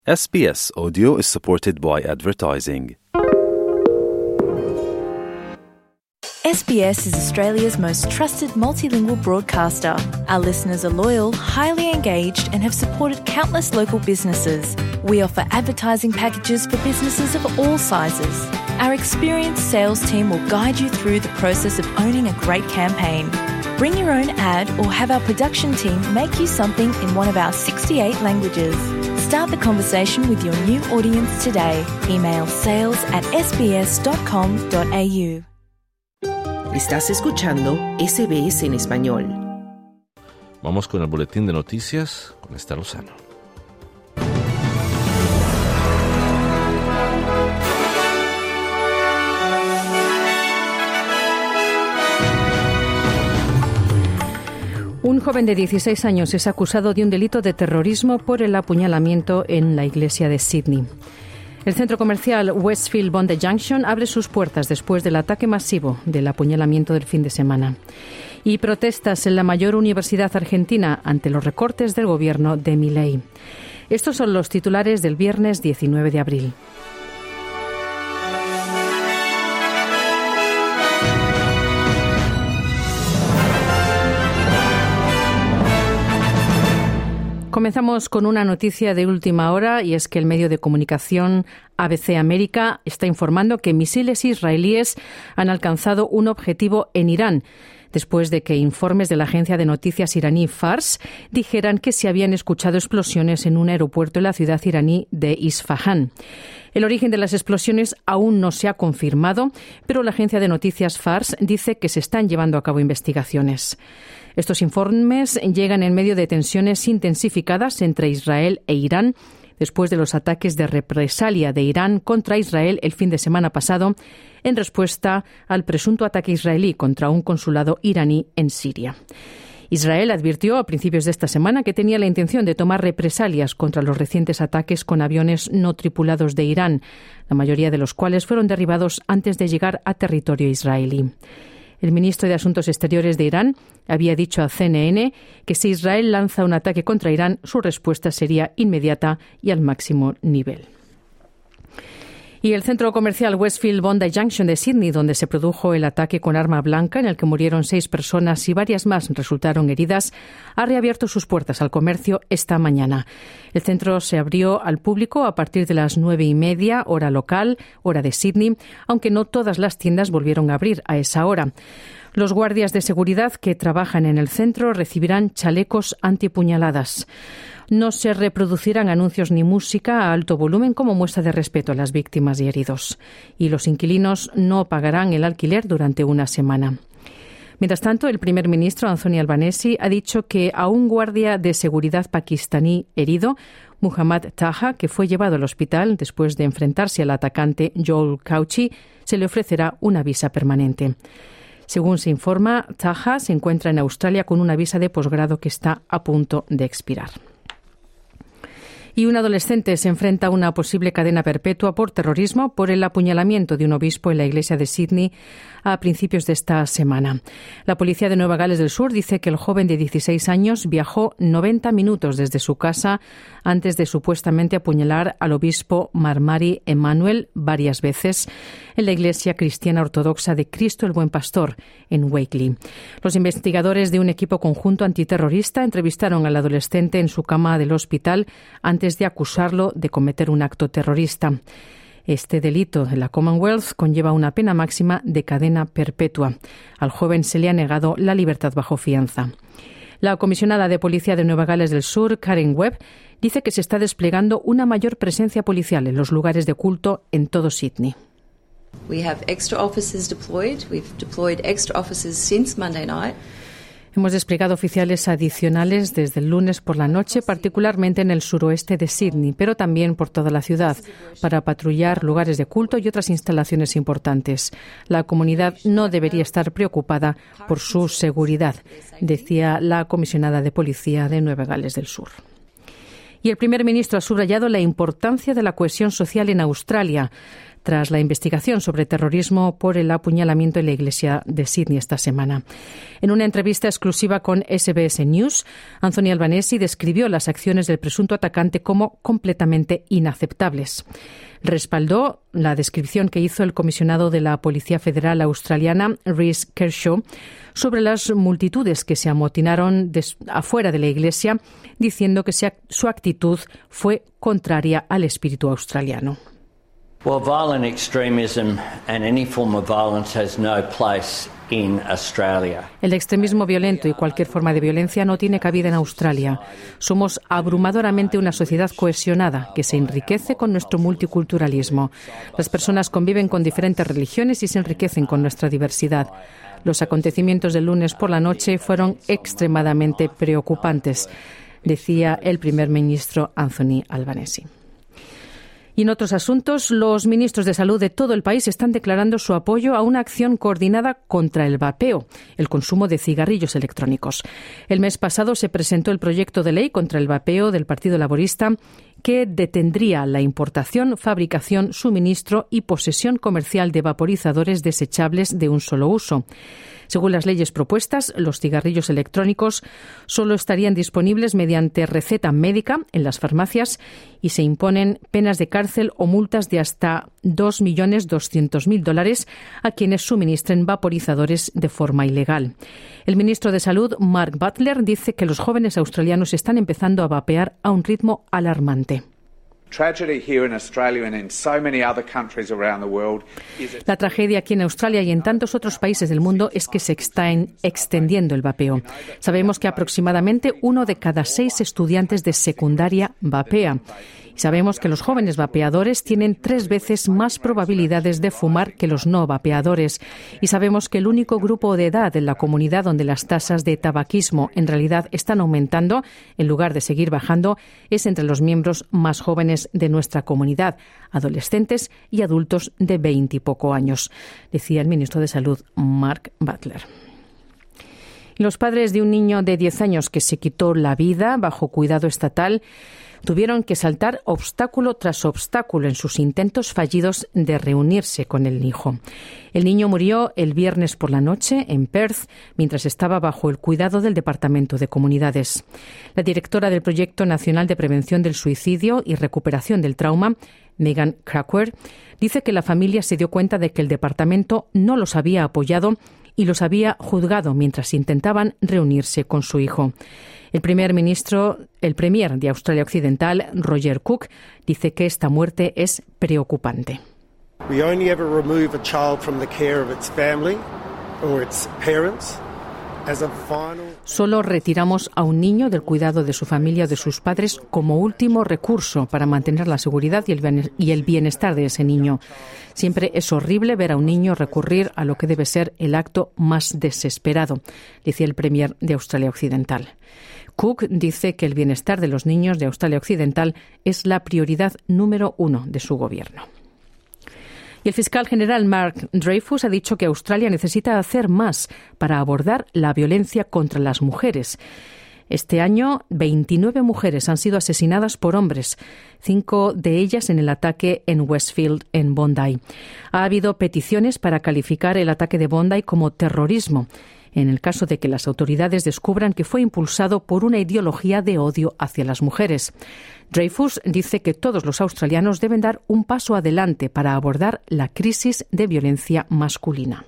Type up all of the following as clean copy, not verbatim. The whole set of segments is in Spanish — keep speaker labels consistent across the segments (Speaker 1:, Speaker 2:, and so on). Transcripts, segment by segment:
Speaker 1: SBS Audio is supported by advertising.
Speaker 2: SBS is Australia's most trusted multilingual broadcaster. Our listeners are loyal, highly engaged, and have supported countless local businesses. We offer advertising packages for businesses of all sizes. Our experienced sales team will guide you through the process of owning a great campaign. Bring your own ad or have our production team make you something in one of our 68 languages. Start the conversation with your new audience today. Email sales@sbs.com.au.
Speaker 3: Estás escuchando SBS en español.
Speaker 4: Vamos con el boletín de noticias con Esther Lozano.
Speaker 5: Un joven de 16 años es acusado de un delito de terrorismo por el apuñalamiento en la iglesia de Sydney. El centro comercial Westfield Bondi Junction abre sus puertas después del ataque masivo del apuñalamiento del fin de semana. Y protestas en la mayor universidad argentina ante los recortes del gobierno de Milei. Estos son los titulares del viernes 19 de abril. Comenzamos con una noticia de última hora y es que el medio de comunicación ABC América está informando que misiles israelíes han alcanzado un objetivo en Irán, después de que informes de la agencia de noticias iraní Fars dijeran que se habían escuchado explosiones en un aeropuerto en la ciudad iraní de Isfahán. El origen de las explosiones aún no se ha confirmado, pero la agencia de noticias Fars dice que se están llevando a cabo investigaciones. Estos informes llegan en medio de tensiones intensificadas entre Israel e Irán, después de los ataques de represalia de Irán contra Israel el fin de semana pasado, en respuesta al presunto ataque israelí contra un consulado iraní en Siria. Israel advirtió a principios de esta semana que tenía la intención de tomar represalias contra los recientes ataques con aviones no tripulados de Irán, la mayoría de los cuales fueron derribados antes de llegar a territorio israelí. El ministro de Asuntos Exteriores de Irán había dicho a CNN que si Israel lanza un ataque contra Irán, su respuesta sería inmediata y al máximo nivel. Y el centro comercial Westfield Bondi Junction de Sydney, donde se produjo el ataque con arma blanca en el que murieron 6 personas y varias más resultaron heridas, ha reabierto sus puertas al comercio esta mañana. El centro se abrió al público a partir de las 9:30, hora local, hora de Sydney, aunque no todas las tiendas volvieron a abrir a esa hora. Los guardias de seguridad que trabajan en el centro recibirán chalecos antipuñaladas. No se reproducirán anuncios ni música a alto volumen como muestra de respeto a las víctimas y heridos. Y los inquilinos no pagarán el alquiler durante una semana. Mientras tanto, el primer ministro Anthony Albanese ha dicho que a un guardia de seguridad pakistaní herido, Muhammad Taha, que fue llevado al hospital después de enfrentarse al atacante Joel Cauchi, se le ofrecerá una visa permanente. Según se informa, Taha se encuentra en Australia con una visa de posgrado que está a punto de expirar. Y un adolescente se enfrenta a una posible cadena perpetua por terrorismo por el apuñalamiento de un obispo en la iglesia de Sydney a principios de esta semana. La policía de Nueva Gales del Sur dice que el joven de 16 años viajó 90 minutos desde su casa antes de supuestamente apuñalar al obispo Marmari Emanuel varias veces en la iglesia cristiana ortodoxa de Cristo el Buen Pastor en Wakely. Los investigadores de un equipo conjunto antiterrorista entrevistaron al adolescente en su cama del hospital antes de acusarlo de cometer un acto terrorista. Este delito de la Commonwealth conlleva una pena máxima de cadena perpetua. Al joven se le ha negado la libertad bajo fianza. La comisionada de policía de Nueva Gales del Sur, Karen Webb, dice que se está desplegando una mayor presencia policial en los lugares de culto en todo Sydney.
Speaker 6: We have extra officers deployed. We've deployed extra officers since Monday night.
Speaker 5: Hemos desplegado oficiales adicionales desde el lunes por la noche, particularmente en el suroeste de Sydney, pero también por toda la ciudad, para patrullar lugares de culto y otras instalaciones importantes. La comunidad no debería estar preocupada por su seguridad, decía la comisionada de policía de Nueva Gales del Sur. Y el primer ministro ha subrayado la importancia de la cohesión social en Australia tras la investigación sobre terrorismo por el apuñalamiento en la iglesia de Sydney esta semana. En una entrevista exclusiva con SBS News, Anthony Albanese describió las acciones del presunto atacante como completamente inaceptables. Respaldó la descripción que hizo el comisionado de la Policía Federal australiana, Rhys Kershaw, sobre las multitudes que se amotinaron afuera de la iglesia, diciendo que su actitud fue contraria al espíritu australiano.
Speaker 7: Well, violent extremism and any form of violence has no place in Australia.
Speaker 5: El extremismo violento y cualquier forma de violencia no tiene cabida en Australia. Somos abrumadoramente una sociedad cohesionada que se enriquece con nuestro multiculturalismo. Las personas conviven con diferentes religiones y se enriquecen con nuestra diversidad. Los acontecimientos del lunes por la noche fueron extremadamente preocupantes, decía el primer ministro Anthony Albanese. Y en otros asuntos, los ministros de salud de todo el país están declarando su apoyo a una acción coordinada contra el vapeo, el consumo de cigarrillos electrónicos. El mes pasado se presentó el proyecto de ley contra el vapeo del Partido Laborista que detendría la importación, fabricación, suministro y posesión comercial de vaporizadores desechables de un solo uso. Según las leyes propuestas, los cigarrillos electrónicos solo estarían disponibles mediante receta médica en las farmacias y se imponen penas de cárcel o multas de hasta $2.200.000 a quienes suministren vaporizadores de forma ilegal. El ministro de Salud, Mark Butler, dice que los jóvenes australianos están empezando a vapear a un ritmo alarmante. La tragedia aquí en Australia y en tantos otros países del mundo es que se está extendiendo el vapeo. Sabemos que aproximadamente 1 de cada 6 estudiantes de secundaria vapea. Y sabemos que los jóvenes vapeadores tienen 3 veces más probabilidades de fumar que los no vapeadores. Y sabemos que el único grupo de edad en la comunidad donde las tasas de tabaquismo en realidad están aumentando, en lugar de seguir bajando, es entre los miembros más jóvenes de nuestra comunidad, adolescentes y adultos de 20 y poco años, decía el ministro de Salud, Mark Butler. Los padres de un niño de 10 años que se quitó la vida bajo cuidado estatal tuvieron que saltar obstáculo tras obstáculo en sus intentos fallidos de reunirse con el hijo. El niño murió el viernes por la noche en Perth mientras estaba bajo el cuidado del Departamento de Comunidades. La directora del Proyecto Nacional de Prevención del Suicidio y Recuperación del Trauma, Megan Cracker, dice que la familia se dio cuenta de que el departamento no los había apoyado y los había juzgado mientras intentaban reunirse con su hijo. El premier de Australia Occidental, Roger Cook, dice que esta muerte es preocupante.
Speaker 8: We only ever remove a child from the care of its family or its parents as a final.
Speaker 5: Solo retiramos a un niño del cuidado de su familia o de sus padres como último recurso para mantener la seguridad y el bienestar de ese niño. Siempre es horrible ver a un niño recurrir a lo que debe ser el acto más desesperado, decía el premier de Australia Occidental. Cook dice que el bienestar de los niños de Australia Occidental es la prioridad número 1 de su gobierno. Y el fiscal general Mark Dreyfus ha dicho que Australia necesita hacer más para abordar la violencia contra las mujeres. Este año, 29 mujeres han sido asesinadas por hombres, 5 de ellas en el ataque en Westfield, en Bondi. Ha habido peticiones para calificar el ataque de Bondi como terrorismo, en el caso de que las autoridades descubran que fue impulsado por una ideología de odio hacia las mujeres. Dreyfus dice que todos los australianos deben dar un paso adelante para abordar la crisis de violencia masculina.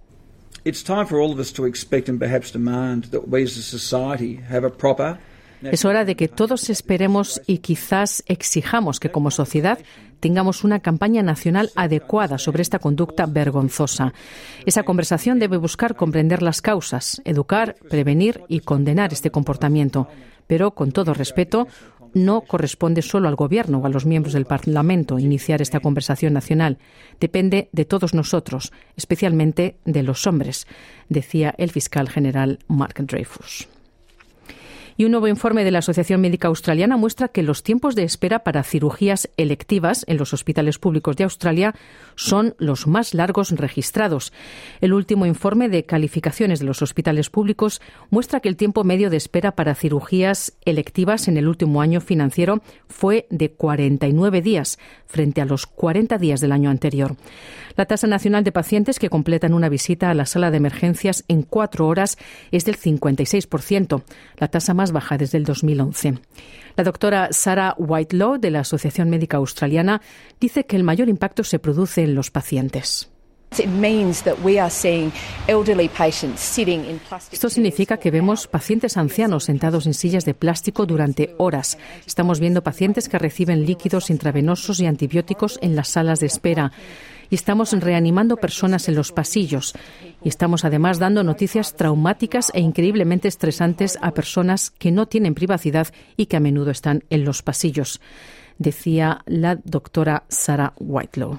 Speaker 5: Es hora de que todos esperemos y quizás exijamos que como sociedad tengamos una campaña nacional adecuada sobre esta conducta vergonzosa. Esa conversación debe buscar comprender las causas, educar, prevenir y condenar este comportamiento. Pero, con todo respeto, no corresponde solo al Gobierno o a los miembros del Parlamento iniciar esta conversación nacional. Depende de todos nosotros, especialmente de los hombres, decía el fiscal general Mark Dreyfus. Y un nuevo informe de la Asociación Médica Australiana muestra que los tiempos de espera para cirugías electivas en los hospitales públicos de Australia son los más largos registrados. El último informe de calificaciones de los hospitales públicos muestra que el tiempo medio de espera para cirugías electivas en el último año financiero fue de 49 días, frente a los 40 días del año anterior. La tasa nacional de pacientes que completan una visita a la sala de emergencias en 4 horas es del 56%, la tasa más baja desde el 2011. La doctora Sarah Whitelaw, de la Asociación Médica Australiana, dice que el mayor impacto se produce en los pacientes. Esto significa que vemos pacientes ancianos sentados en sillas de plástico durante horas. Estamos viendo pacientes que reciben líquidos intravenosos y antibióticos en las salas de espera. Y estamos reanimando personas en los pasillos. Y estamos además dando noticias traumáticas e increíblemente estresantes a personas que no tienen privacidad y que a menudo están en los pasillos, decía la doctora Sarah Whitelaw.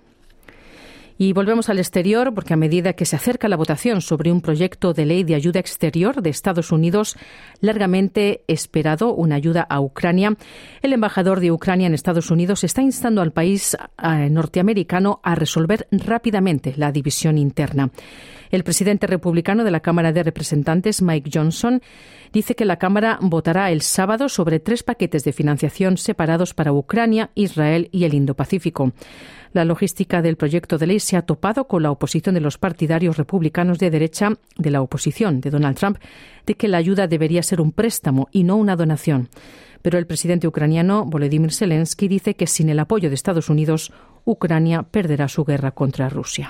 Speaker 5: Y volvemos al exterior porque a medida que se acerca la votación sobre un proyecto de ley de ayuda exterior de Estados Unidos, largamente esperado, una ayuda a Ucrania, el embajador de Ucrania en Estados Unidos está instando al país norteamericano a resolver rápidamente la división interna. El presidente republicano de la Cámara de Representantes, Mike Johnson, dice que la Cámara votará el sábado sobre 3 paquetes de financiación separados para Ucrania, Israel y el Indo-Pacífico. La logística del proyecto de ley se ha topado con la oposición de los partidarios republicanos de derecha de la oposición de Donald Trump de que la ayuda debería ser un préstamo y no una donación. Pero el presidente ucraniano, Volodymyr Zelensky, dice que sin el apoyo de Estados Unidos, Ucrania perderá su guerra contra Rusia.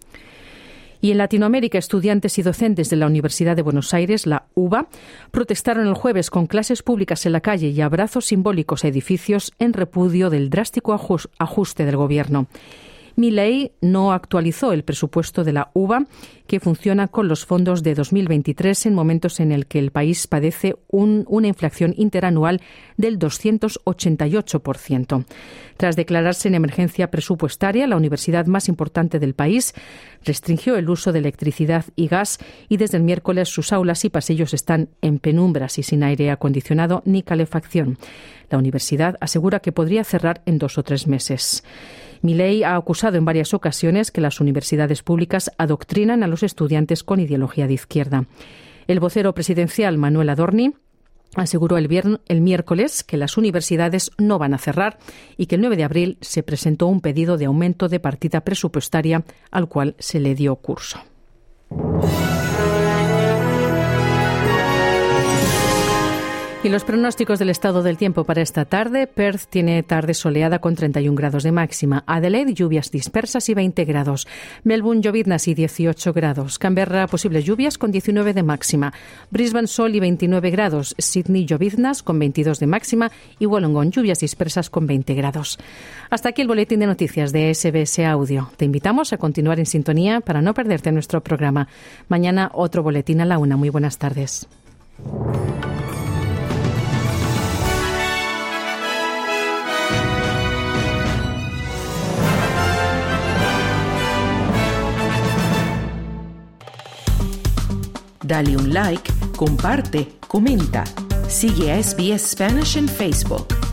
Speaker 5: Y en Latinoamérica, estudiantes y docentes de la Universidad de Buenos Aires, la UBA, protestaron el jueves con clases públicas en la calle y abrazos simbólicos a edificios en repudio del drástico ajuste del gobierno. Milei no actualizó el presupuesto de la UBA, que funciona con los fondos de 2023 en momentos en el que el país padece una inflación interanual del 288%. Tras declararse en emergencia presupuestaria, la universidad más importante del país restringió el uso de electricidad y gas y desde el miércoles sus aulas y pasillos están en penumbras y sin aire acondicionado ni calefacción. La universidad asegura que podría cerrar en 2 o 3 meses. Milei ha acusado en varias ocasiones que las universidades públicas adoctrinan a los estudiantes con ideología de izquierda. El vocero presidencial, Manuel Adorni, aseguró el miércoles que las universidades no van a cerrar y que el 9 de abril se presentó un pedido de aumento de partida presupuestaria al cual se le dio curso. Y los pronósticos del estado del tiempo para esta tarde: Perth tiene tarde soleada con 31 grados de máxima. Adelaide, lluvias dispersas y 20 grados. Melbourne, lloviznas y 18 grados. Canberra, posibles lluvias con 19 de máxima. Brisbane, sol y 29 grados. Sydney, lloviznas con 22 de máxima. Y Wollongong, lluvias dispersas con 20 grados. Hasta aquí el boletín de noticias de SBS Audio. Te invitamos a continuar en sintonía para no perderte nuestro programa. Mañana otro boletín a la 1. Muy buenas tardes.
Speaker 3: Dale un like, comparte, comenta. Sigue a SBS Spanish en Facebook.